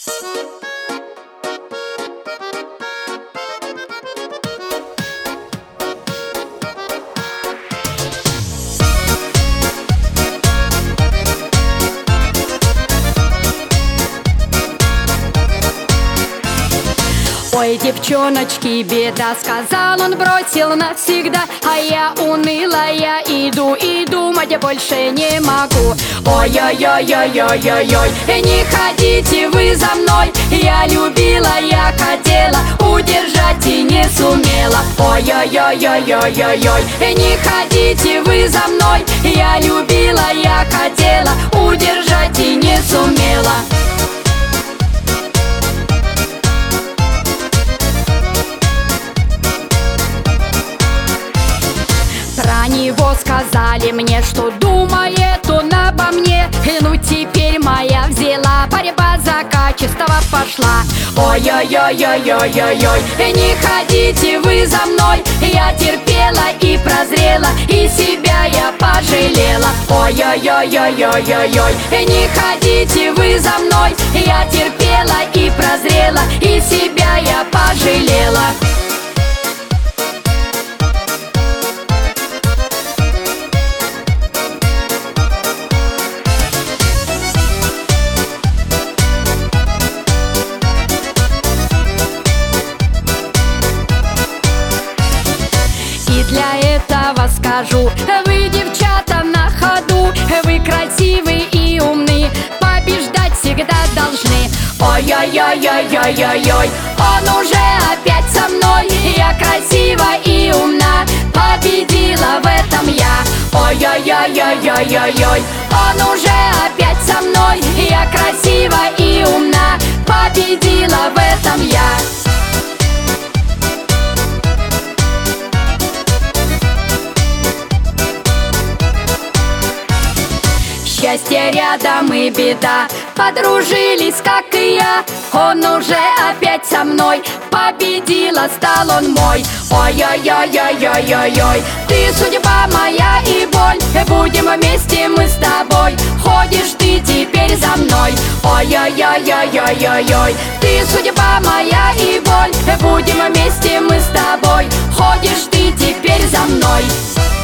Ой, девчоночки, беда, сказал он, бросил навсегда. А я унылая иду и думать больше не могу. Ой-ой-ой-ой-ой-ой-ой, не ходите вы за мной. Я любила, я хотела, удержать и не сумела. Ой-ой-ой-ой-ой-ой-ой, не ходите вы за мной. Я любила, я хотела, удержать и не сумела. Про него сказали мне, что думает он обо мне. Ну теперь моя взяла, борьба за качество пошла. Ой-ой-ой-ой-ой-ой-ой, не ходите вы за мной. Я терпела и прозрела, и себя я пожалела. Ой-ой-ой-ой-ой-ой-ой, не ходите вы за мной. Я терпела и прозрела, и себя я пожалела. Для этого скажу: вы, девчата, на ходу, вы красивы и умны, побеждать всегда должны. Ой-ой-ой-ой-ой-ой-ой, он уже опять со мной. Я красива и умна, победила в этом я. Ой-ой-ой-ой-ой-ой-ой, он уже опять со мной. Я красива и умна, победила в этом я. Счастье рядом и беда, подружились, как и я. Он уже опять со мной, победила, стал он мой. Ой-ой-ой-ой-ой-ой-ой, ты судьба моя и боль, будем вместе мы с тобой. Ходишь ты теперь за мной. Ой-ой-ой-ой-ой-ой-ой, ты судьба моя и боль, будем вместе мы с тобой. Ходишь ты теперь за мной.